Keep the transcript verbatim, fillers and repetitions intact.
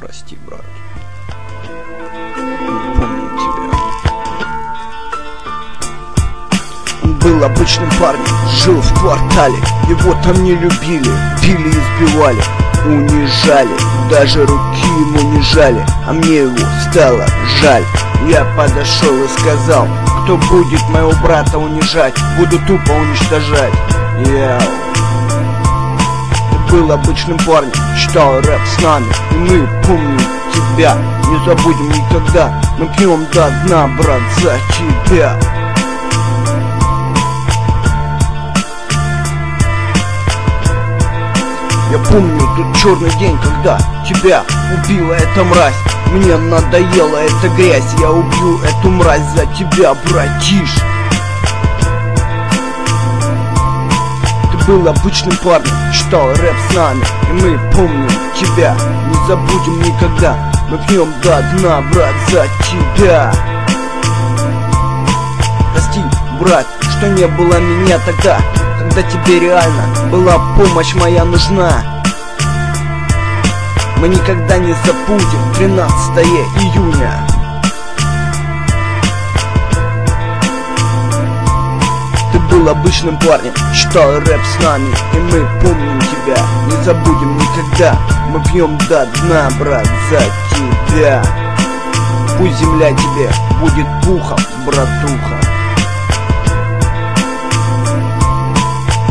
Прости, брат. Не помню тебя. Он был обычным парнем, жил в квартале. Его там не любили, били, избивали, унижали, даже руки ему не жали. А мне его стало жаль. Я подошел и сказал: кто будет моего брата унижать, буду тупо уничтожать. Я Ты был обычным парнем, читал рэп с нами, и мы помним тебя, не забудем никогда. Мы пьем до дна, брат, за тебя. Я помню тот черный день, когда тебя убила эта мразь. Мне надоела эта грязь, я убью эту мразь за тебя, братиш. Ты был обычным парнем, читал рэп с нами, и мы помним тебя, не забудем никогда. Мы пьем до дна, брат, за тебя. Прости, брат, что не было меня тогда, когда тебе реально была помощь моя нужна. Мы никогда не забудем тринадцатое июня. Ты был обычным парнем, читал рэп с нами, и мы помним тебя, не забудем никогда. Мы пьем до дна, брат, за тебя. Пусть земля тебе будет пухом, братуха.